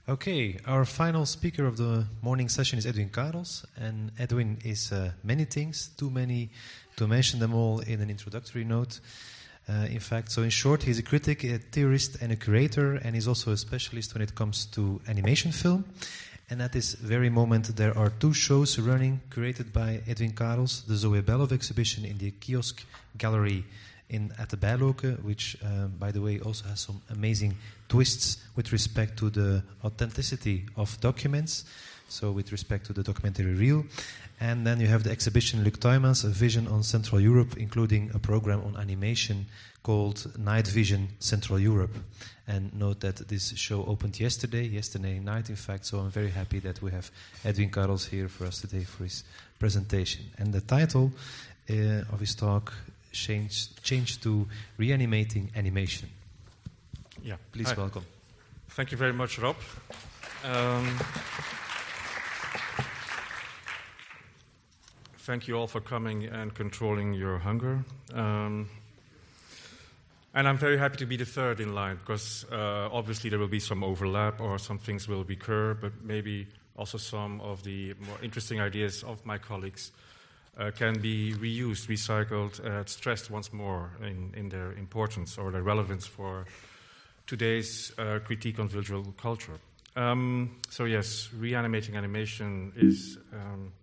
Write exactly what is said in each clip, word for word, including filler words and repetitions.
Okay, our final speaker of the morning session is Edwin Karels, and Edwin is uh, many things, too many to mention them all in an introductory note. Uh, in fact, so in short, he's a critic, a theorist, and a curator, and he's also a specialist when it comes to animation film. And at this very moment, there are two shows running, curated by Edwin Karels, the Zoe Belov exhibition in the Kiosk Gallery in at the Bijloke, which, um, by the way, also has some amazing twists with respect to the authenticity of documents, so with respect to the documentary reel. And then you have the exhibition Luc Tuymans, A Vision on Central Europe, including a program on animation called Night Vision Central Europe. And note that this show opened yesterday, yesterday night, in fact, so I'm very happy that we have Edwin Karels here for us today for his presentation. And the title uh, of his talk changed, changed to Reanimating Animation. Yeah, please Hi. welcome. Thank you very much, Rob. Um, thank you all for coming and controlling your hunger. Um, and I'm very happy to be the third in line, because uh, obviously there will be some overlap or some things will recur, but maybe also some of the more interesting ideas of my colleagues uh, can be reused, recycled, and stressed once more in, in their importance or their relevance for today's uh, critique on visual culture. Um, so yes, reanimating animation is um,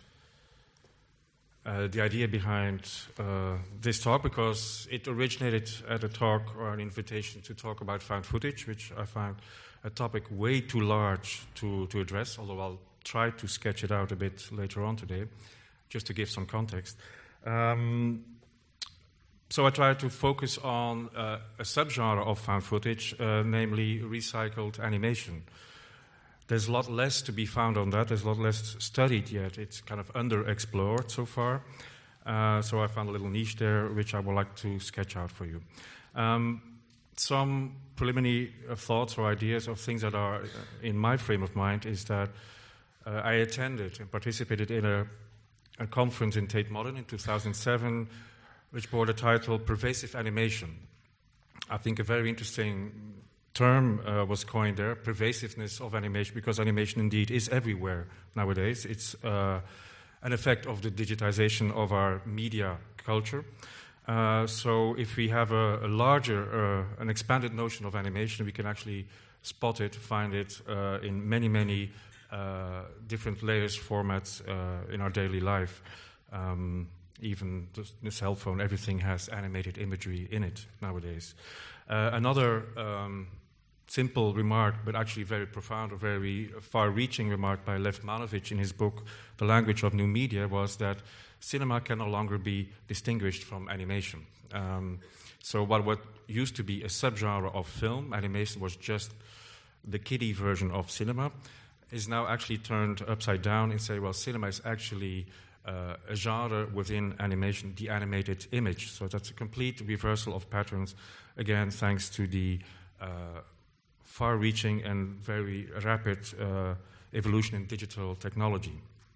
uh, the idea behind uh, this talk, because it originated at a talk or an invitation to talk about found footage, which I found a topic way too large to, to address, although I'll try to sketch it out a bit later on today, just to give some context. Um, So I tried to focus on uh, a subgenre of found footage, uh, namely recycled animation. There's a lot less to be found on that. There's a lot less studied yet. It's kind of underexplored so far. Uh, so I found a little niche there, which I would like to sketch out for you. Um, some preliminary uh, thoughts or ideas of things that are in my frame of mind is that uh, I attended and participated in a, a conference in Tate Modern in two thousand seven, which bore the title Pervasive Animation. I think a very interesting term uh, was coined there, pervasiveness of animation, because animation indeed is everywhere nowadays. It's uh, an effect of the digitization of our media culture. Uh, so if we have a, a larger, uh, an expanded notion of animation, we can actually spot it, find it uh, in many, many uh, different layers, formats uh, in our daily life. Um, Even the, the cell phone, everything has animated imagery in it nowadays. Uh, another um, simple remark, but actually very profound or very far-reaching remark by Lev Manovich in his book, The Language of New Media, was that cinema can no longer be distinguished from animation. Um, so what, what used to be a subgenre of film, animation was just the kiddie version of cinema, is now actually turned upside down and say, well, cinema is actually Uh, a genre within animation, the animated image. So that's a complete reversal of patterns, again, thanks to the uh, far-reaching and very rapid uh, evolution in digital technology.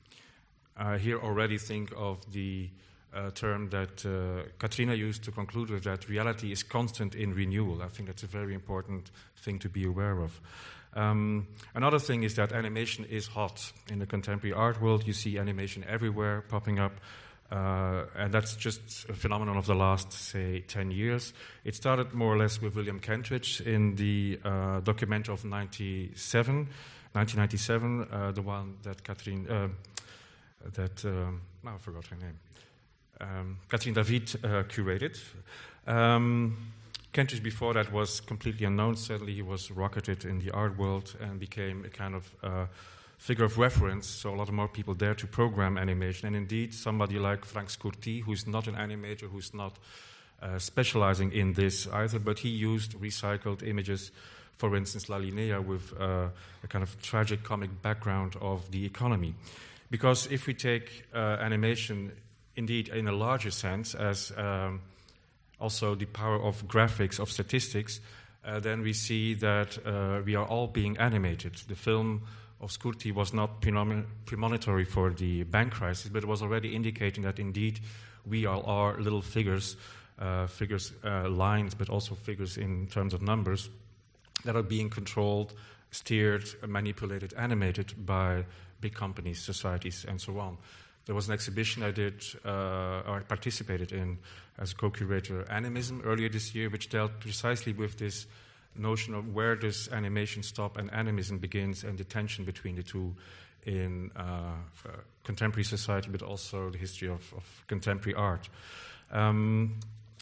I here already think of the uh, term that uh, Katrina used to conclude with, that reality is constant in renewal. I think that's a very important thing to be aware of. Um, another thing is that animation is hot. In the contemporary art world, you see animation everywhere popping up, uh, and that's just a phenomenon of the last, say, ten years. It started more or less with William Kentridge in the uh, document of nineteen ninety-seven, uh, the one that Catherine, uh, that, um, oh, I forgot her name, um, Catherine David uh, curated. Um, Kentridge before that was completely unknown. Suddenly he was rocketed in the art world and became a kind of uh, figure of reference, so a lot more people dare to program animation. And indeed, somebody like Frank Scurti, who's not an animator, who's not uh, specializing in this either, but he used recycled images, for instance, La Linea, with uh, a kind of tragic comic background of the economy. Because if we take uh, animation, indeed, in a larger sense, as um, also the power of graphics, of statistics, uh, then we see that uh, we are all being animated. The film of Scurti was not prenom- premonitory for the bank crisis, but it was already indicating that indeed we all are little figures, uh, figures, uh, lines, but also figures in terms of numbers that are being controlled steered, manipulated, animated by big companies, societies, and so on. There was an exhibition I did, uh, or I participated in as a co-curator, Animism, earlier this year, which dealt precisely with this notion of where does animation stop and animism begins, and the tension between the two in uh, uh, contemporary society, but also the history of, of contemporary art. Um,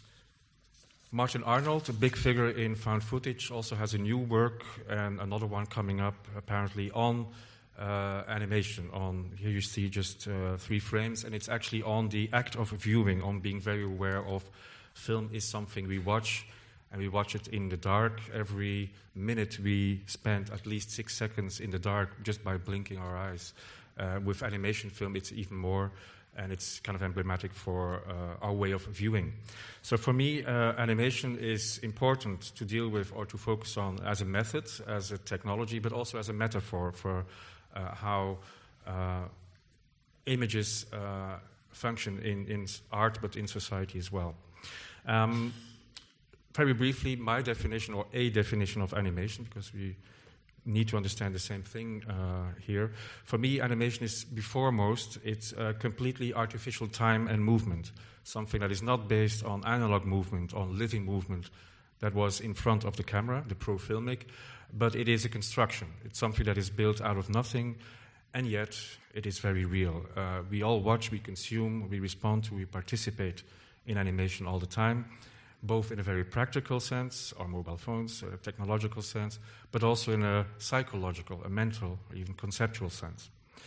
Martin Arnold, a big figure in found footage, also has a new work and another one coming up apparently on uh, animation. On here you see just uh, three frames, and it's actually on the act of viewing, on being very aware of film is something we watch, and we watch it in the dark. Every minute we spend at least six seconds in the dark just by blinking our eyes. Uh, with animation film, it's even more. And it's kind of emblematic for uh, our way of viewing. So for me, uh, animation is important to deal with or to focus on as a method, as a technology, but also as a metaphor for uh, how uh, images uh, function in, in art, but in society as well. Um, very briefly, my definition, or a definition of animation, because we need to understand the same thing uh, here. For me, animation is, before most, it's a completely artificial time and movement, something that is not based on analog movement, on living movement that was in front of the camera, the pro-filmic, but it is a construction. It's something that is built out of nothing, and yet it is very real. Uh, we all watch, we consume, we respond to, we participate in animation all the time, both in a very practical sense, our mobile phones, a technological sense, but also in a psychological, a mental, or even conceptual sense.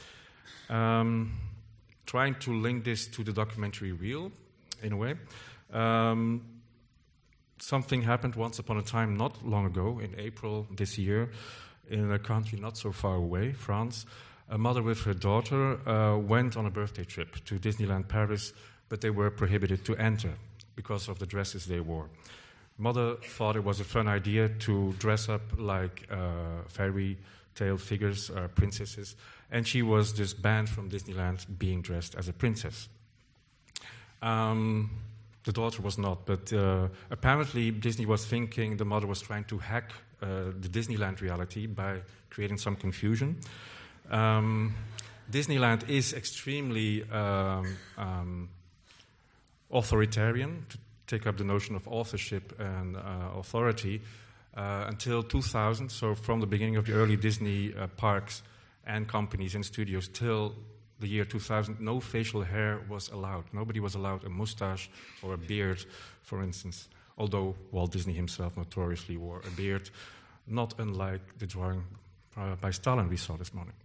Um, trying to link this to the documentary reel, in a way. Um, something happened once upon a time, not long ago, in April this year, in a country not so far away, France. A mother with her daughter uh, went on a birthday trip to Disneyland Paris, but they were prohibited to enter because of the dresses they wore. Mother thought it was a fun idea to dress up like uh, fairy tale figures, uh, princesses, and she was just banned from Disneyland being dressed as a princess. Um, the daughter was not, but uh, apparently Disney was thinking the mother was trying to hack uh, the Disneyland reality by creating some confusion. Um, Disneyland is extremely um, um, authoritarian, to take up the notion of authorship and uh, authority, uh, until two thousand, so from the beginning of the early Disney uh, parks and companies and studios till the year two thousand, no facial hair was allowed. Nobody was allowed a mustache or a beard, for instance, although Walt Disney himself notoriously wore a beard, not unlike the drawing uh, by Stalin we saw this morning.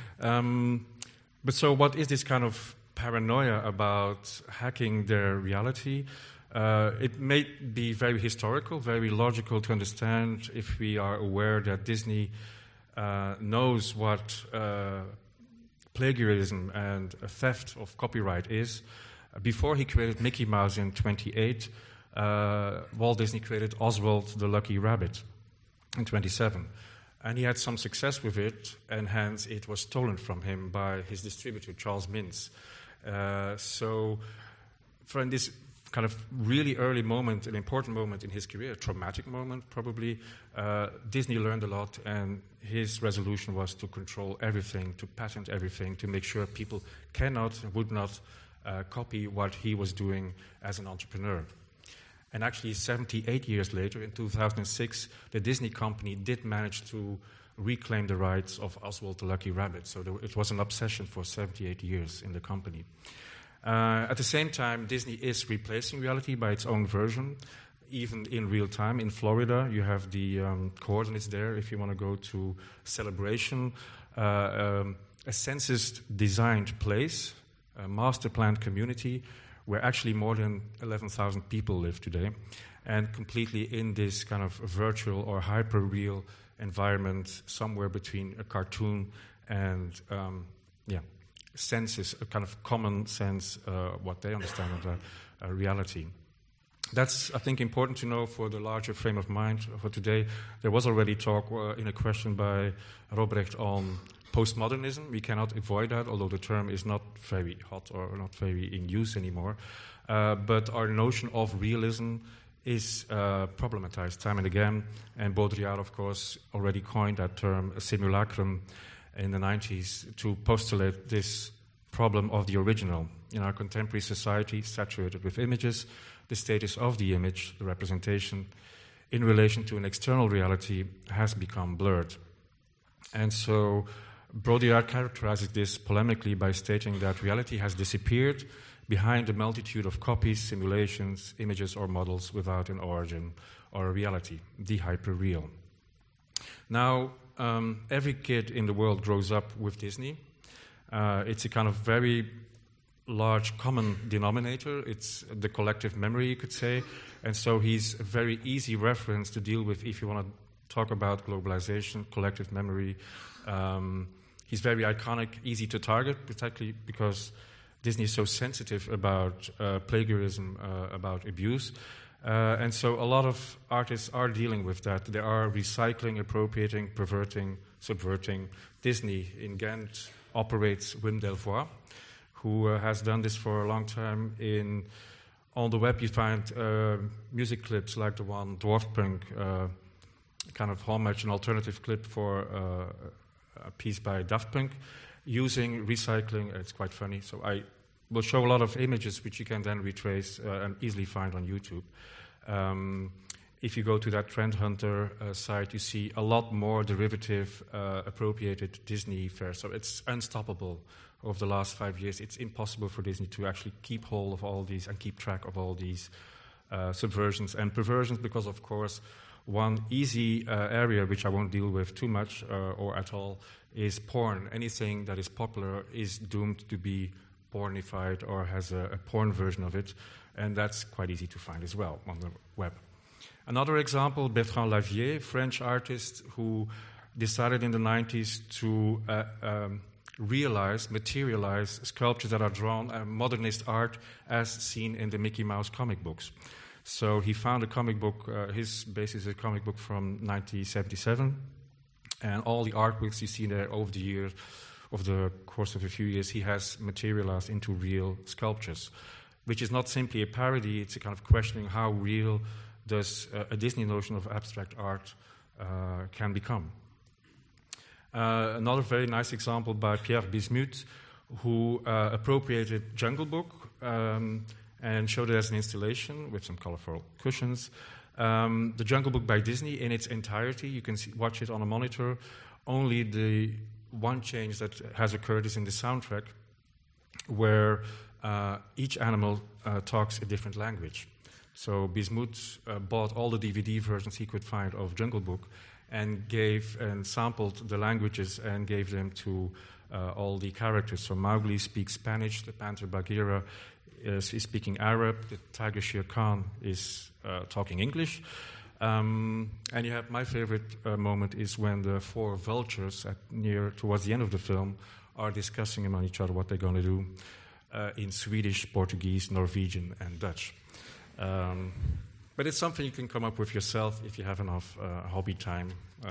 Um, but so what is this kind of paranoia about hacking their reality? Uh, it may be very historical, very logical to understand if we are aware that Disney uh, knows what uh, plagiarism and a theft of copyright is. Before he created Mickey Mouse in twenty-eight, uh, Walt Disney created Oswald the Lucky Rabbit in twenty-seven. And he had some success with it, and hence it was stolen from him by his distributor, Charles Mintz. Uh, so, for in this kind of really early moment, an important moment in his career, a traumatic moment probably, uh, Disney learned a lot, and his resolution was to control everything, to patent everything, to make sure people cannot, would not uh, copy what he was doing as an entrepreneur. And actually, seventy-eight years later, in two thousand six, the Disney company did manage to reclaim the rights of Oswald the Lucky Rabbit. So there, it was an obsession for seventy-eight years in the company. Uh, at the same time, Disney is replacing reality by its own version, even in real time. In Florida, you have the um, coordinates there if you want to go to Celebration, uh, um, a census-designed place, a master-planned community, where actually more than eleven thousand people live today, and completely in this kind of virtual or hyper-real environment, somewhere between a cartoon and, um, yeah, senses, a kind of common sense, uh, what they understand of a, a reality. That's, I think, important to know for the larger frame of mind for today. There was already talk uh, in a question by Robrecht on postmodernism. We cannot avoid that, although the term is not very hot or not very in use anymore. Uh, but our notion of realism is uh, problematized time and again. And Baudrillard, of course, already coined that term, a simulacrum, in the nineties to postulate this problem of the original. In our contemporary society, saturated with images, the status of the image, the representation, in relation to an external reality has become blurred. And so Baudrillard characterizes this polemically by stating that reality has disappeared behind a multitude of copies, simulations, images, or models without an origin or a reality, the hyperreal. Now, um, every kid in the world grows up with Disney. Uh, it's a kind of very large common denominator. It's the collective memory, you could say. And so he's a very easy reference to deal with if you want to talk about globalization, collective memory. Um, he's very iconic, easy to target, particularly because Disney is so sensitive about uh, plagiarism, uh, about abuse. Uh, and so a lot of artists are dealing with that. They are recycling, appropriating, perverting, subverting. Disney in Ghent operates Wim Delvoye, who uh, has done this for a long time. In on the web you find uh, music clips like the one Dwarf Punk, uh, kind of homage, an alternative clip for uh, a piece by Daft Punk, using recycling. It's quite funny. So I will show a lot of images which you can then retrace uh, and easily find on YouTube. Um, if you go to that Trend Hunter uh, site, you see a lot more derivative, uh, appropriated Disney fare. So it's unstoppable over the last five years. It's impossible for Disney to actually keep hold of all these and keep track of all these uh, subversions and perversions, because, of course, one easy uh, area, which I won't deal with too much uh, or at all, is porn. Anything that is popular is doomed to be pornified or has a, a porn version of it, and that's quite easy to find as well on the web. Another example, Bertrand Lavier, French artist who decided in the nineties to uh, um, realize, materialize sculptures that are drawn, uh, modernist art as seen in the Mickey Mouse comic books. So he found a comic book, uh, his basis is a comic book from nineteen seventy-seven, and all the artworks you see there over the years, over the course of a few years, he has materialized into real sculptures, which is not simply a parody, it's a kind of questioning how real does uh, a Disney notion of abstract art uh, can become. Uh, another very nice example by Pierre Bismuth, who uh, appropriated Jungle Book um, and showed it as an installation with some colorful cushions. Um, the Jungle Book by Disney in its entirety, you can see, watch it on a monitor. Only the one change that has occurred is in the soundtrack, where uh, each animal uh, talks a different language. So Bismuth uh, bought all the D V D versions he could find of Jungle Book and gave and sampled the languages and gave them to uh, all the characters. So Mowgli speaks Spanish, the panther Bagheera is, is speaking Arab, the tiger Shere Khan is uh, talking English. Um, and you have my favorite uh, moment is when the four vultures at near towards the end of the film are discussing among each other what they're going to do uh, in Swedish, Portuguese, Norwegian, and Dutch. Um, but it's something you can come up with yourself if you have enough uh, hobby time uh,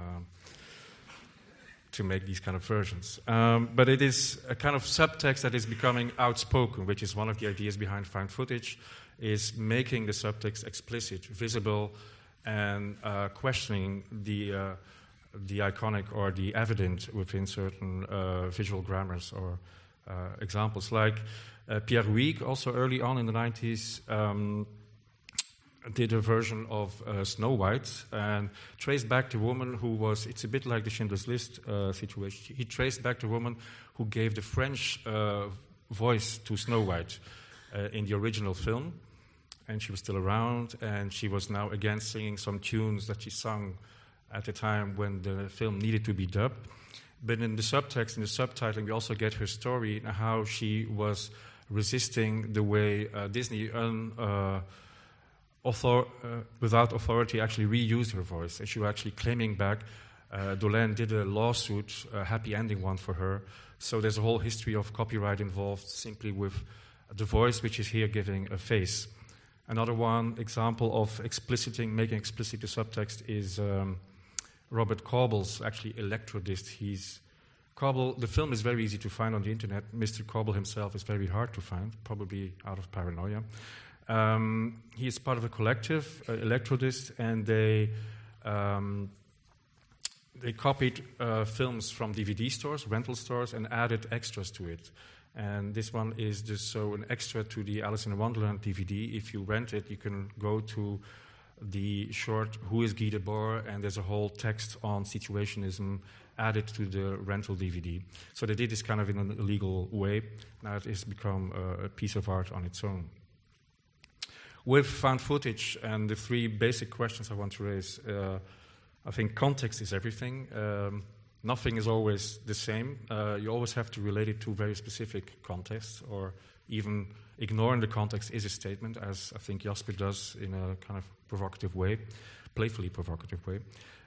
to make these kind of versions. Um, but it is a kind of subtext that is becoming outspoken, which is one of the ideas behind found footage, is making the subtext explicit, visible, and uh, questioning the uh, the iconic or the evident within certain uh, visual grammars or uh, examples. Like uh, Pierre Huyghe, also early on in the nineties, um, did a version of uh, Snow White and traced back the woman who was, it's a bit like the Schindler's List uh, situation, he traced back the woman who gave the French uh, voice to Snow White uh, in the original film. And she was still around, and she was now again singing some tunes that she sung at the time when the film needed to be dubbed. But in the subtext, in the subtitling, we also get her story and how she was resisting the way uh, Disney, un, uh, author, uh, without authority, actually reused her voice. And she was actually claiming back. Uh, Dolen did a lawsuit, a happy ending one for her. So there's a whole history of copyright involved simply with the voice, which is here giving a face. Another one example of expliciting, making explicit the subtext is um, Robert Cobble's actually Electrodist. He's Cobble. The film is very easy to find on the internet. Mister Cobble himself is very hard to find, probably out of paranoia. Um, he is part of a collective, uh, Electrodist, and they um, they copied uh, films from D V D stores, rental stores, and added extras to it. And this one is just so an extra to the Alice in Wonderland D V D. If you rent it, you can go to the short Who is Guy Debord, and there's a whole text on situationism added to the rental D V D. So they did this kind of in an illegal way. Now it has become uh, a piece of art on its own. With found footage and the three basic questions I want to raise, uh, I think context is everything. Um, nothing is always the same. Uh, you always have to relate it to very specific contexts, or even ignoring the context is a statement, as I think Jasper does in a kind of provocative way, playfully provocative way.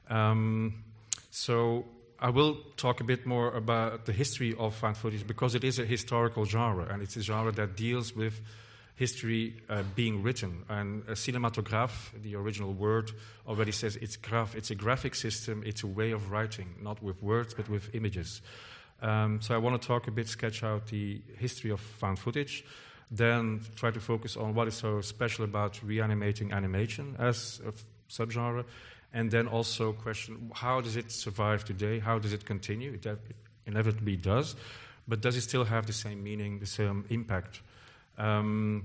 Um, so I will talk a bit more about the history of found footage, because it is a historical genre, and it's a genre that deals with history uh, being written. And a cinematograph, the original word, already says it's graph. It's a graphic system. It's a way of writing, not with words, but with images. Um, so I want to talk a bit, sketch out the history of found footage, then try to focus on what is so special about reanimating animation as a f- subgenre, and then also question how does it survive today? How does it continue? It, it inevitably does, but does it still have the same meaning, the same impact? Um,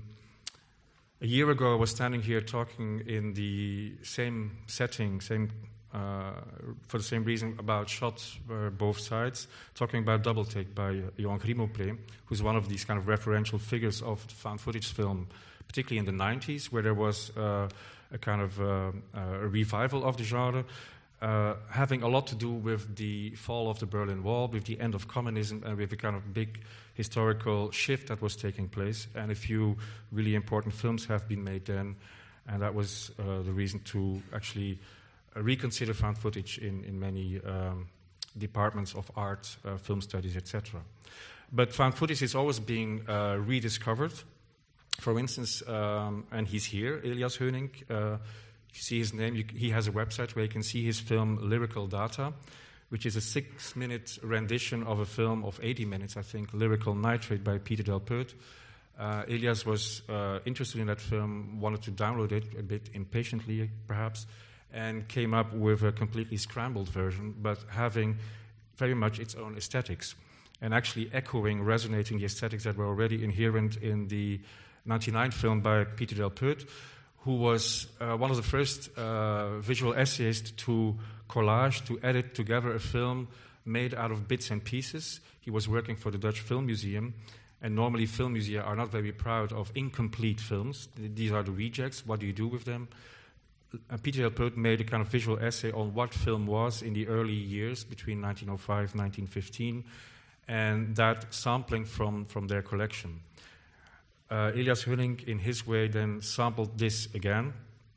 a year ago, I was standing here talking in the same setting, same uh, for the same reason about shots uh, both sides, talking about Double Take by uh, Johan Grimalpré, who's one of these kind of referential figures of the found footage film, particularly in the nineties, where there was uh, a kind of uh, uh, a revival of the genre, uh, having a lot to do with the fall of the Berlin Wall, with the end of communism, and with a kind of big historical shift that was taking place. And a few really important films have been made then, and that was uh, the reason to actually uh, reconsider found footage in, in many um, departments of art, uh, film studies, et cetera. But found footage is always being uh, rediscovered. For instance, um, and he's here, Elias Heuning. Uh, you see his name. You, he has a website where you can see his film Lyrical Data, which is a six-minute rendition of a film of eighty minutes, I think, Lyrical Nitrate by Peter Delpeut. Uh, Elias was uh, interested in that film, wanted to download it a bit impatiently, perhaps, and came up with a completely scrambled version, but having very much its own aesthetics, and actually echoing, resonating the aesthetics that were already inherent in the ninety-nine film by Peter Delpeut, who was uh, one of the first uh, visual essayists to collage, to edit together a film made out of bits and pieces. He was working for the Dutch Film Museum, and normally film musea are not very proud of incomplete films. These are the rejects. What do you do with them? Uh, Peter Delpeut made a kind of visual essay on what film was in the early years between nineteen oh five and nineteen fifteen, and that sampling from, from their collection. Uh, Elias Heuning, in his way, then sampled this again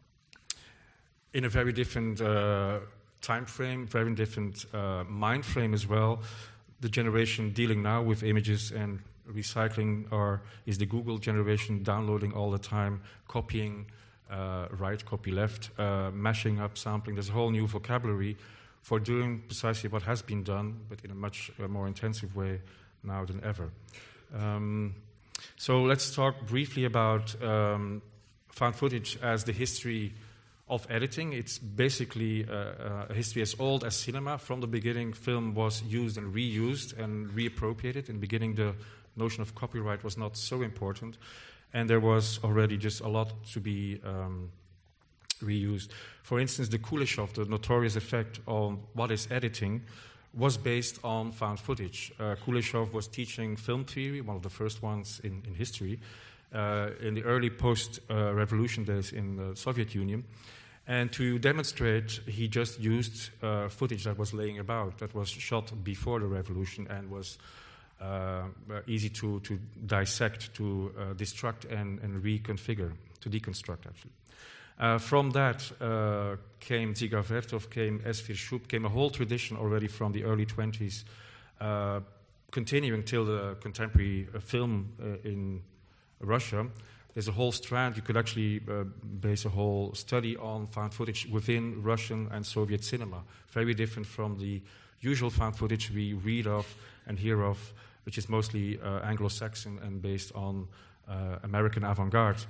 in a very different uh, time frame, very different uh, mind frame as well. The generation dealing now with images and recycling are, is the Google generation, downloading all the time, copying uh, right, copy left, uh, mashing up, sampling. There's a whole new vocabulary for doing precisely what has been done, but in a much uh, more intensive way now than ever. Um, So let's talk briefly about um, found footage as the history of editing. It's basically uh, uh, a history as old as cinema. From the beginning, film was used and reused and reappropriated. In the beginning, the notion of copyright was not so important, and there was already just a lot to be um, reused. For instance, the Kuleshov, the notorious effect on what is editing, was based on found footage. Uh, Kuleshov was teaching film theory, one of the first ones in, in history, uh, in the early post-revolution uh, days in the Soviet Union. And to demonstrate, he just used uh, footage that was laying about, that was shot before the revolution and was uh, easy to, to dissect, to uh, destruct and, and reconfigure, to deconstruct, actually. Uh, from that uh, came Dziga Vertov, came Esfir Shub, came a whole tradition already from the early twenties, uh, continuing till the contemporary uh, film uh, in Russia. There's a whole strand. You could actually uh, base a whole study on found footage within Russian and Soviet cinema, very different from the usual found footage we read of and hear of, which is mostly uh, Anglo-Saxon and based on uh, American avant-garde.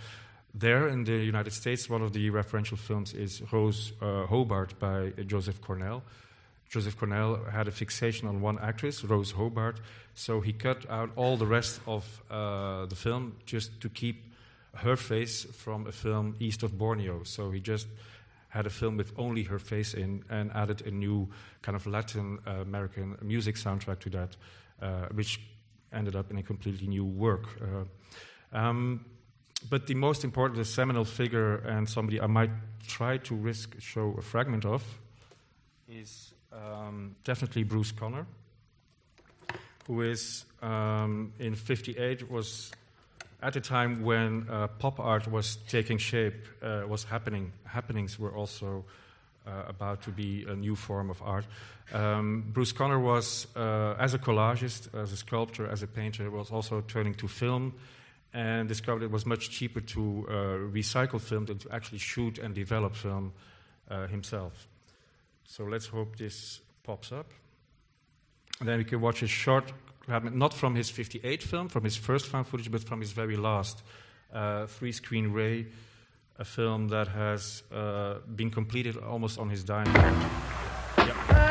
There in the United States, one of the referential films is Rose uh, Hobart by uh, Joseph Cornell. Joseph Cornell had a fixation on one actress, Rose Hobart, so he cut out all the rest of uh, the film just to keep her face from a film East of Borneo. So he just had a film with only her face in and added a new kind of Latin uh, American music soundtrack to that, uh, which ended up in a completely new work. Uh, um, but the most important, the seminal figure, and somebody I might try to risk show a fragment of, is um, definitely Bruce Conner, who is um, in fifty-eight was at a time when uh, pop art was taking shape, uh, was happening. Happenings were also uh, about to be a new form of art. Um, Bruce Conner was, uh, as a collagist, as a sculptor, as a painter, was also turning to film, and discovered it was much cheaper to uh, recycle film than to actually shoot and develop film uh, himself. So let's hope this pops up. And then we can watch a short, not from his fifty-eight film, from his first found footage, but from his very last uh, three-screen Ray, a film that has uh, been completed almost on his dying bed. Yeah.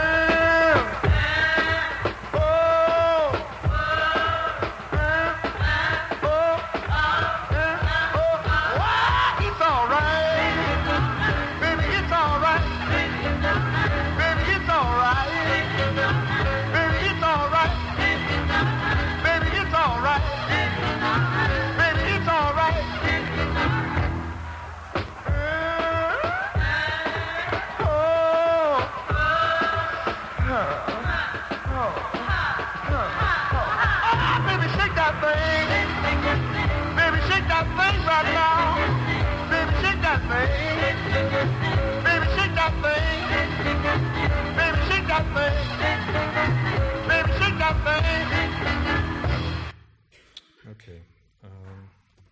Okay. Um,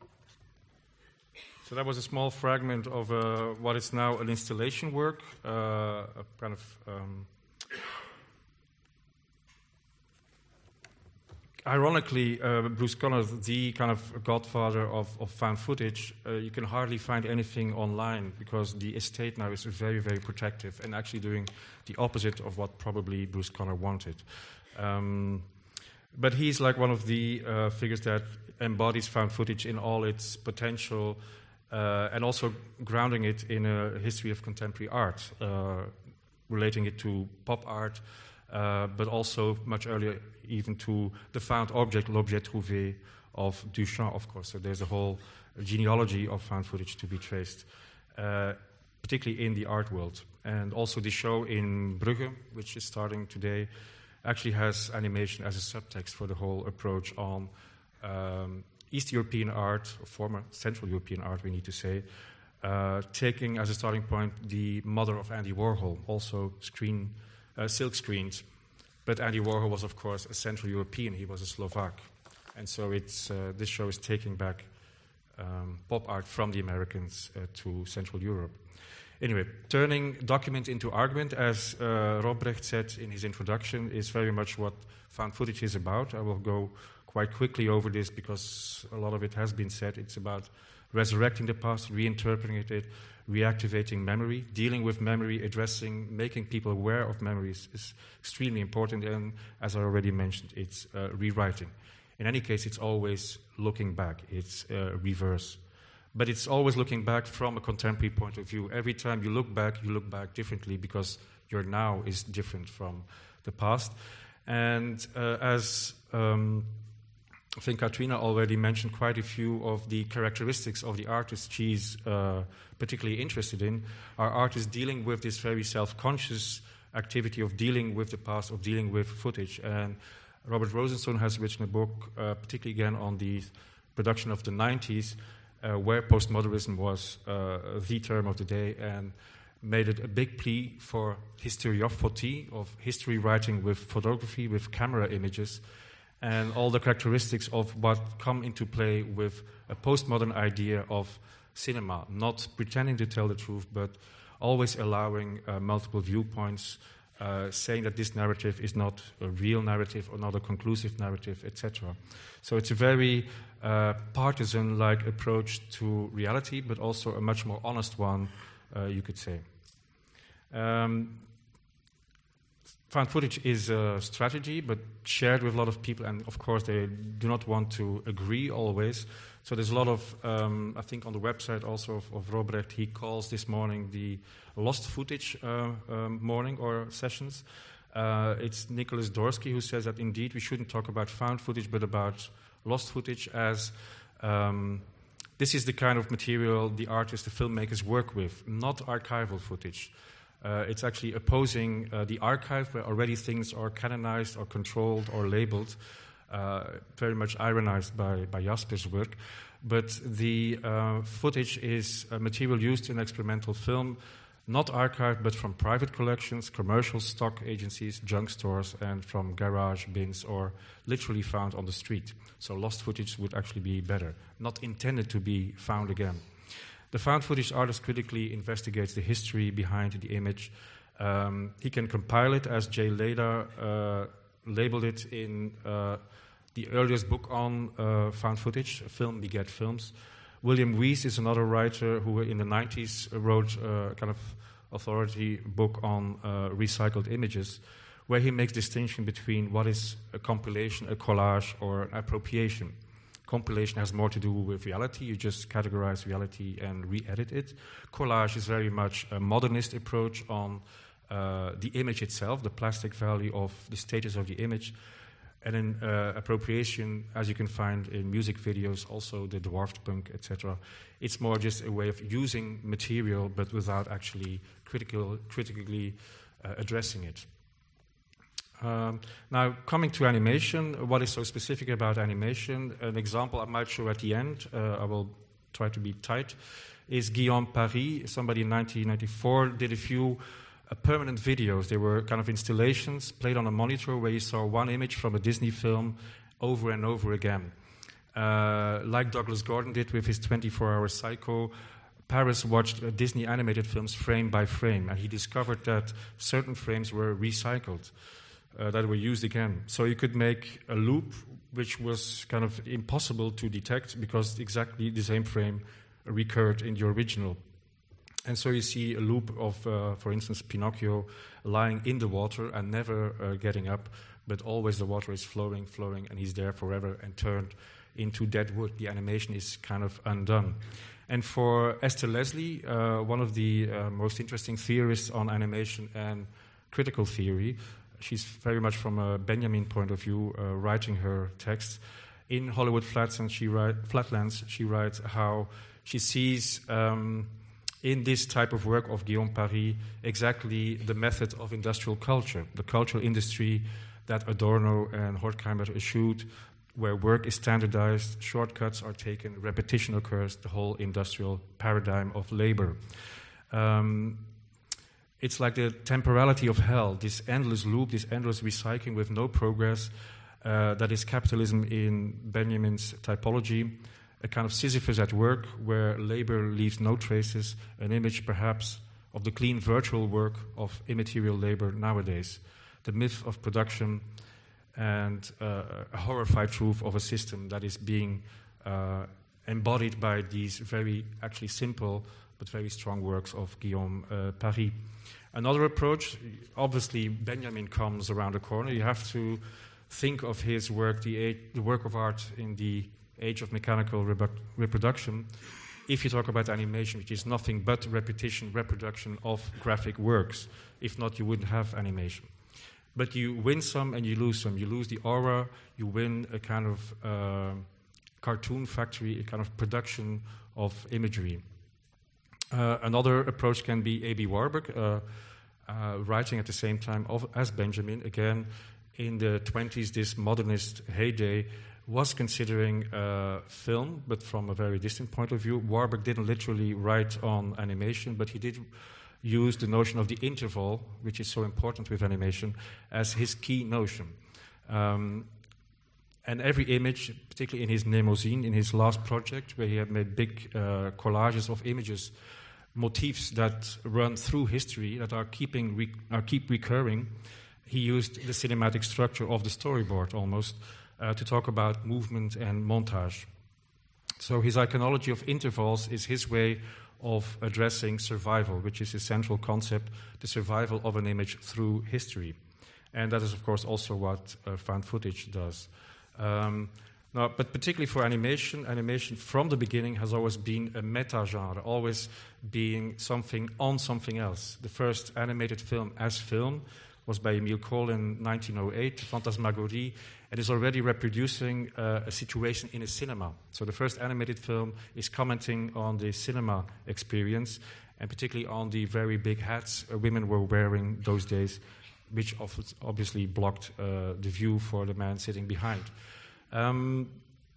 so that was a small fragment of uh, what is now an installation work, uh, a kind of um, ironically, uh, Bruce Conner, the kind of godfather of, of found footage, uh, you can hardly find anything online because the estate now is very, very protective and actually doing the opposite of what probably Bruce Conner wanted. Um, but he's like one of the uh, figures that embodies found footage in all its potential uh, and also grounding it in a history of contemporary art, uh, relating it to pop art, uh, but also much earlier even to the found object, l'objet trouvé of Duchamp, of course. So there's a whole genealogy of found footage to be traced, uh, particularly in the art world. And also the show in Brugge, which is starting today, actually has animation as a subtext for the whole approach on um, East European art, or former Central European art, we need to say, uh, taking as a starting point the mother of Andy Warhol, also screen, uh, silk screens. But Andy Warhol was, of course, a Central European. He was a Slovak. And so it's, uh, this show is taking back um, pop art from the Americans uh, to Central Europe. Anyway, turning document into argument, as uh, Robrecht said in his introduction, is very much what found footage is about. I will go quite quickly over this because a lot of it has been said. It's about resurrecting the past, reinterpreting it, reactivating memory, dealing with memory, addressing, making people aware of memories is extremely important. And as I already mentioned, it's uh, rewriting. In any case, it's always looking back. It's uh, reverse. But it's always looking back from a contemporary point of view. Every time you look back, you look back differently because your now is different from the past. And uh, as um, I think Katrina already mentioned quite a few of the characteristics of the artist she's uh, particularly interested in, our artists dealing with this very self-conscious activity of dealing with the past, of dealing with footage. And Robert Rosenstone has written a book, uh, particularly again on the production of the nineties, Uh, where postmodernism was uh, the term of the day, and made it a big plea for historiophoty, of history writing with photography, with camera images, and all the characteristics of what come into play with a postmodern idea of cinema, not pretending to tell the truth, but always allowing uh, multiple viewpoints, uh, saying that this narrative is not a real narrative or not a conclusive narrative, et cetera. So it's a very uh, partisan-like approach to reality, but also a much more honest one, uh, you could say. Um, Found footage is a strategy, but shared with a lot of people, and of course they do not want to agree always. So there's a lot of, um, I think on the website also of, of Robrecht, he calls this morning the lost footage uh, um, morning or sessions. Uh, it's Nicholas Dorsky who says that indeed we shouldn't talk about found footage, but about lost footage, as um, this is the kind of material the artists, the filmmakers work with, not archival footage. Uh, it's actually opposing uh, the archive, where already things are canonized or controlled or labeled, uh, very much ironized by, by Jasper's work. But the uh, footage is uh, material used in experimental film, not archived, but from private collections, commercial stock agencies, junk stores, and from garage bins, or literally found on the street. So lost footage would actually be better, not intended to be found again. The found footage artist critically investigates the history behind the image. Um, he can compile it, as Jay Leder uh, labeled it in uh, the earliest book on uh, found footage, Film Beget Films. William Weiss is another writer who in the nineties wrote a kind of authority book on uh, recycled images, where he makes distinction between what is a compilation, a collage, or an appropriation. Compilation has more to do with reality. You just categorize reality and re-edit it. Collage is very much a modernist approach on uh, the image itself, the plastic value of the status of the image. And in uh, appropriation, as you can find in music videos, also the dwarfed punk, et cetera, it's more just a way of using material, but without actually critical, critically uh, addressing it. Um, now, coming to animation, what is so specific about animation? An example I might show at the end, uh, I will try to be tight, is Guillaume Paris. Somebody in nineteen ninety-four did a few uh, permanent videos. They were kind of installations played on a monitor where you saw one image from a Disney film over and over again. Uh, like Douglas Gordon did with his twenty-four hour Psycho, Paris watched uh, Disney animated films frame by frame, and he discovered that certain frames were recycled. Uh, that were used again. So you could make a loop which was kind of impossible to detect because exactly the same frame recurred in the original. And so you see a loop of, uh, for instance, Pinocchio lying in the water and never uh, getting up, but always the water is flowing, flowing, and he's there forever and turned into dead wood. The animation is kind of undone. And for Esther Leslie, uh, one of the uh, most interesting theorists on animation and critical theory, she's very much from a Benjamin point of view, uh, writing her texts. In Hollywood Flatlands, she, write, Flatlands, she writes how she sees um, in this type of work of Guillaume Paris exactly the method of industrial culture, the cultural industry that Adorno and Horkheimer eschewed, where work is standardized, shortcuts are taken, repetition occurs, the whole industrial paradigm of labor. Um, It's like the temporality of hell, this endless loop, this endless recycling with no progress. Uh, that is capitalism in Benjamin's typology, a kind of Sisyphus at work where labor leaves no traces, an image perhaps of the clean virtual work of immaterial labor nowadays, the myth of production, and uh, a horrified truth of a system that is being uh, embodied by these very actually simple but very strong works of Guillaume uh, Paris. Another approach, obviously Benjamin comes around the corner. You have to think of his work, the, age, the work of art in the age of mechanical rebu- reproduction, if you talk about animation, which is nothing but repetition, reproduction of graphic works. If not, you wouldn't have animation. But you win some and you lose some. You lose the aura, you win a kind of uh, cartoon factory, a kind of production of imagery. Uh, another approach can be A B Warburg, uh, uh, writing at the same time of, as Benjamin. Again, in the twenties, this modernist heyday was considering uh, film, but from a very distant point of view. Warburg didn't literally write on animation, but he did use the notion of the interval, which is so important with animation, as his key notion. Um, and every image, particularly in his Mnemosyne, in his last project, where he had made big uh, collages of images motifs that run through history, that are keeping re- are keep recurring. He used the cinematic structure of the storyboard almost uh, to talk about movement and montage. So his iconology of intervals is his way of addressing survival, which is his central concept, the survival of an image through history. And that is, of course, also what uh, found footage does. Um, now, but particularly for animation, animation from the beginning has always been a meta-genre, always being something on something else. The first animated film as film was by Emile Cole in nineteen oh eight, Phantasmagorie, and is already reproducing uh, a situation in a cinema. So the first animated film is commenting on the cinema experience, and particularly on the very big hats uh, women were wearing those days, which obviously blocked uh, the view for the man sitting behind. Um,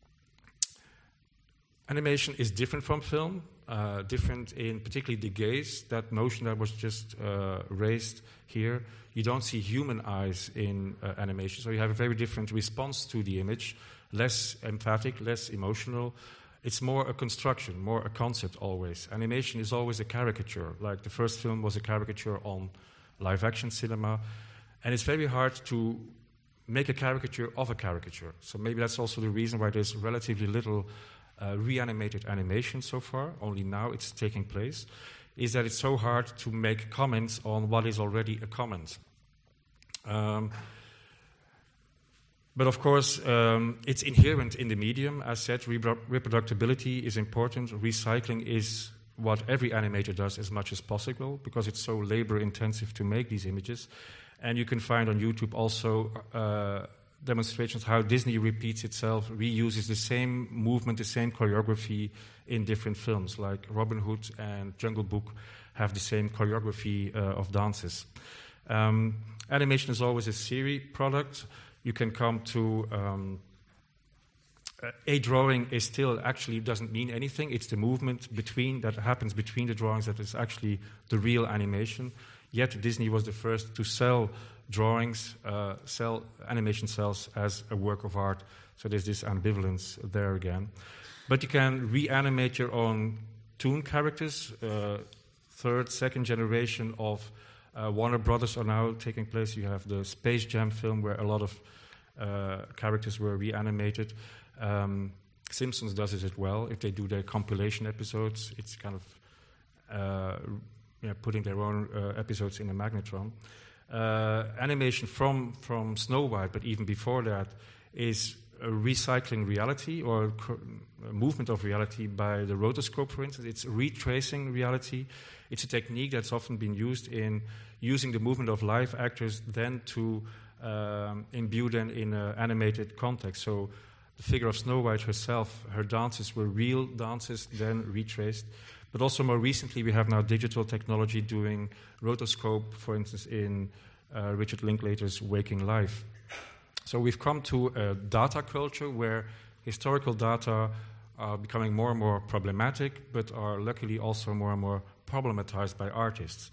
animation is different from film, uh, different in particularly the gaze, that motion that was just uh, raised here. You don't see human eyes in uh, animation, so you have a very different response to the image, less emphatic, less emotional. It's more a construction, more a concept always. Animation is always a caricature, like the first film was a caricature on live-action cinema, and it's very hard to make a caricature of a caricature. So maybe that's also the reason why there's relatively little uh, reanimated animation so far, only now it's taking place, is that it's so hard to make comments on what is already a comment. Um, but of course, um, it's inherent in the medium. As said, repro- reproducibility is important. Recycling is what every animator does as much as possible, because it's so labor-intensive to make these images. And you can find on YouTube also uh, demonstrations how Disney repeats itself, reuses the same movement, the same choreography in different films, like Robin Hood and Jungle Book have the same choreography uh, of dances. Um, animation is always a series product. You can come to... Um, a drawing is still actually doesn't mean anything. It's the movement between that happens between the drawings that is actually the real animation. Yet Disney was the first to sell drawings, uh, sell animation cells as a work of art. So there's this ambivalence there again. But you can reanimate your own toon characters. Uh, third, second generation of uh, Warner Brothers are now taking place. You have the Space Jam film where a lot of uh, characters were reanimated. Um, Simpsons does it as well. If they do their compilation episodes, it's kind of uh, you know, putting their own uh, episodes in a magnetron. Uh, animation from, from Snow White, but even before that, is a recycling reality or a, co- a movement of reality by the rotoscope, for instance. It's retracing reality. It's a technique that's often been used in using the movement of live actors then to um, imbue them in an animated context. So the figure of Snow White herself, her dances were real dances, then retraced. But also more recently, we have now digital technology doing rotoscope, for instance, in uh, Richard Linklater's Waking Life. So we've come to a data culture where historical data are becoming more and more problematic, but are luckily also more and more problematized by artists.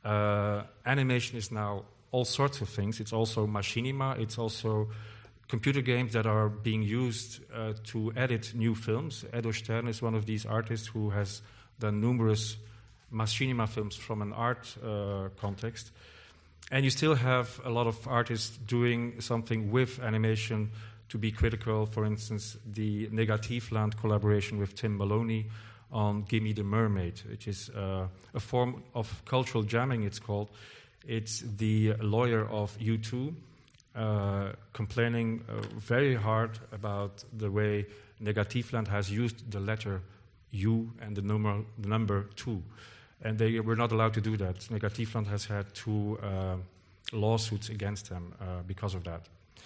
Uh, animation is now all sorts of things. It's also machinima, it's also computer games that are being used uh, to edit new films. Edo Stern is one of these artists who has done numerous machinima films from an art uh, context. And you still have a lot of artists doing something with animation to be critical. For instance, the Negatiefland collaboration with Tim Maloney on Gimme the Mermaid, which is uh, a form of cultural jamming, it's called. It's the lawyer of U two, Uh, complaining uh, very hard about the way Negatiefland has used the letter U and the number, the number two. And they were not allowed to do that. Negatiefland has had two uh, lawsuits against them uh, because of that.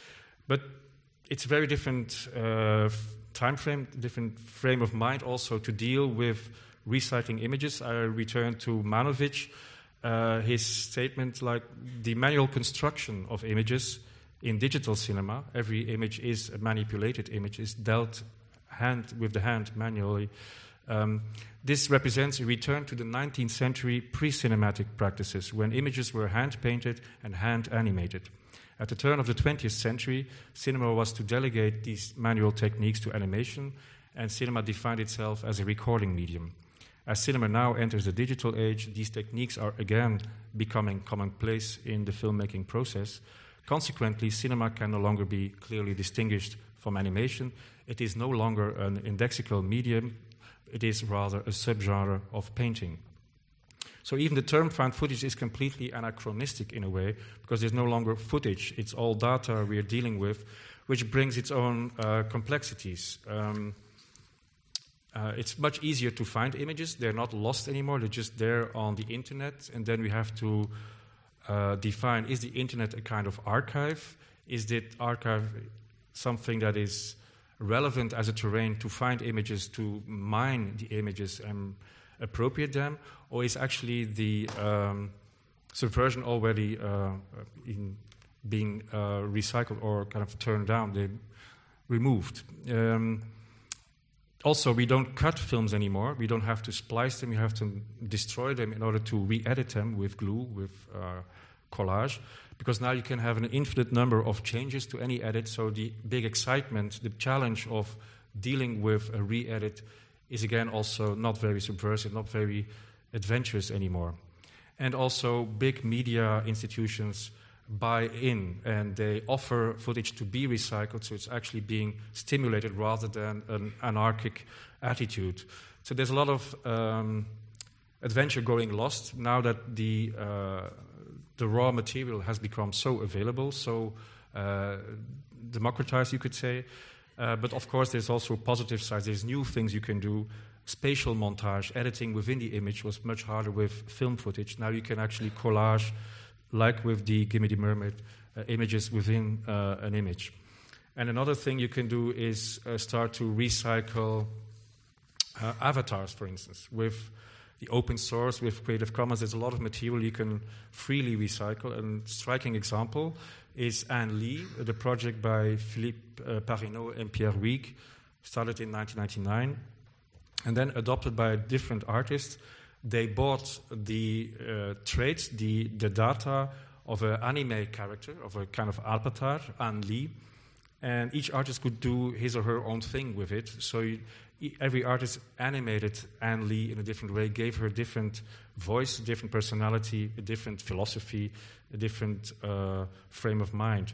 But it's a very different uh, f- time frame, different frame of mind also to deal with recycling images. I return to Manovic, uh, his statement like the manual construction of images in digital cinema, every image is a manipulated image, is dealt hand with the hand manually. Um, this represents a return to the nineteenth century pre-cinematic practices when images were hand-painted and hand-animated. At the turn of the twentieth century, cinema was to delegate these manual techniques to animation, and cinema defined itself as a recording medium. As cinema now enters the digital age, these techniques are again becoming commonplace in the filmmaking process. Consequently, cinema can no longer be clearly distinguished from animation. It is no longer an indexical medium. It is rather a subgenre of painting. So even the term found footage is completely anachronistic in a way, because there's no longer footage. It's all data we're dealing with, which brings its own uh, complexities. Um, uh, it's much easier to find images. They're not lost anymore. They're just there on the internet. And then we have to uh, define, is the internet a kind of archive? Is the archive something that is relevant as a terrain to find images, to mine the images and appropriate them? Or is actually the um, subversion already uh, in being uh, recycled or kind of turned down, they removed? Um, also, we don't cut films anymore. We don't have to splice them. You have to destroy them in order to re-edit them with glue, with uh, collage, because now you can have an infinite number of changes to any edit. So the big excitement, the challenge of dealing with a re-edit is again also not very subversive, not very adventurous anymore. And also big media institutions buy in and they offer footage to be recycled, so it's actually being stimulated rather than an anarchic attitude. So there's a lot of um, adventure going lost now that the uh, the raw material has become so available, so uh, democratized, you could say. Uh, but of course, there's also positive sides. There's new things you can do. Spatial montage, editing within the image was much harder with film footage. Now you can actually collage, like with the Gimme the Mermaid, uh, images within uh, an image. And another thing you can do is uh, start to recycle uh, avatars, for instance. With the open source, with Creative Commons, there's a lot of material you can freely recycle. And a striking example is Anne Lee, the project by Philippe uh, Parinaud and Pierre Huyghe, started in nineteen ninety-nine, and then adopted by different artists. They bought the uh, traits, the, the data of an anime character, of a kind of avatar, Anne Lee, and each artist could do his or her own thing with it. So you, every artist animated Anne Lee in a different way, gave her a different voice, a different personality, a different philosophy, a different uh, frame of mind.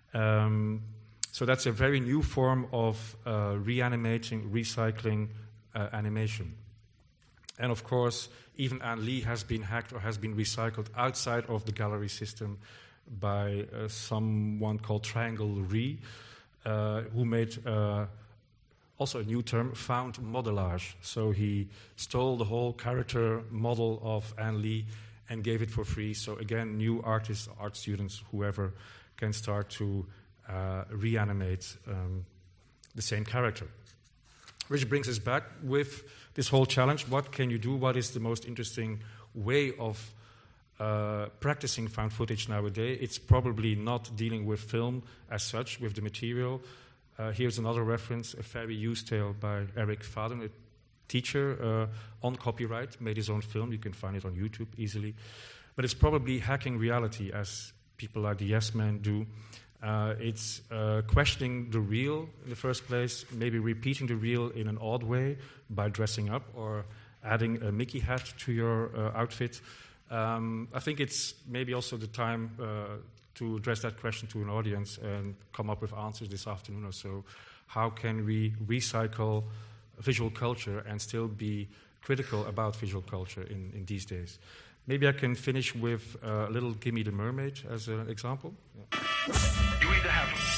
Um, so that's a very new form of uh, reanimating, recycling uh, animation. And of course, even Anne Lee has been hacked or has been recycled outside of the gallery system by uh, someone called Triangle Re, uh, who made uh, also a new term, found modelage. So he stole the whole character model of Anne Lee and gave it for free. So again, new artists, art students, whoever, can start to uh, reanimate um, the same character. Which brings us back with this whole challenge. What can you do? What is the most interesting way of uh, practicing found footage nowadays? It's probably not dealing with film as such, with the material. Uh, here's another reference, A Fairy Use Tale by Eric Faden, a teacher uh, on copyright, made his own film. You can find it on YouTube easily. But it's probably hacking reality, as people like the Yes Men do. Uh, it's uh, questioning the real in the first place, maybe repeating the real in an odd way by dressing up or adding a Mickey hat to your uh, outfit. Um, I think it's maybe also the time uh, to address that question to an audience and come up with answers this afternoon or so. How can we recycle visual culture and still be critical about visual culture in, in these days? Maybe I can finish with uh, a little Gimme the Mermaid as an example. Yeah. You either have